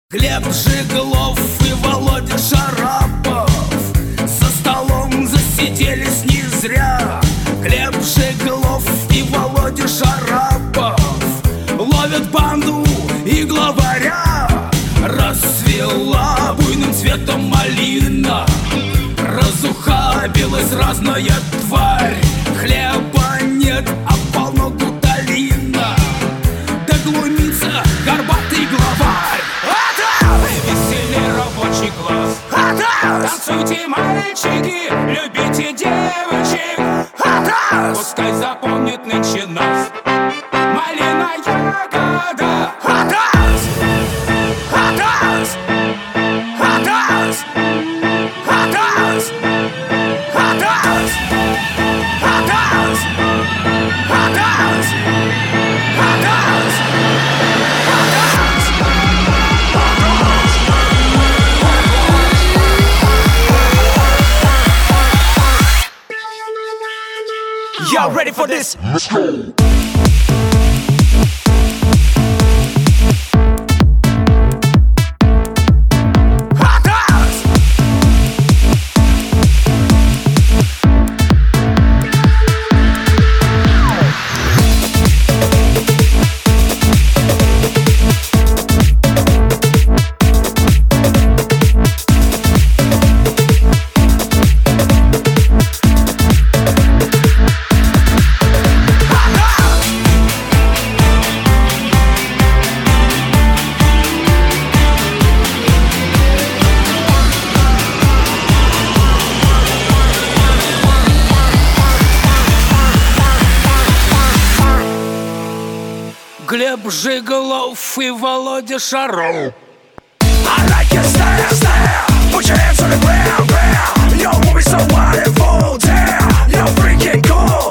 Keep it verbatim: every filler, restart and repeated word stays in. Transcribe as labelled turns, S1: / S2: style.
S1: Глеб Жиглов и Володя Шарапов за столом засиделись не зря. Глеб Жиглов и Володя Шарапов ловят банду и главаря. Расцвела буйным цветом малина, разухабилась разная тварь. Хлеба нет, а полно гуталина, да глумится горбатый главарь.
S2: Веселье, рабочий класс. Танцуйте, мальчики, любите девочек. Пускай запомнит нынче нас малина ягода.
S1: Хатас! Хатас! Хатас! Хатас! Хатас! Хатас! Хатас! Хатас!
S2: Y'all ready for this?
S3: Let's go!
S1: Глеб Жиглов и Володя Шаров.
S2: I like your style, style. Put your hands on the ground, ground. You're moving so wonderful, damn. You're freaking cool.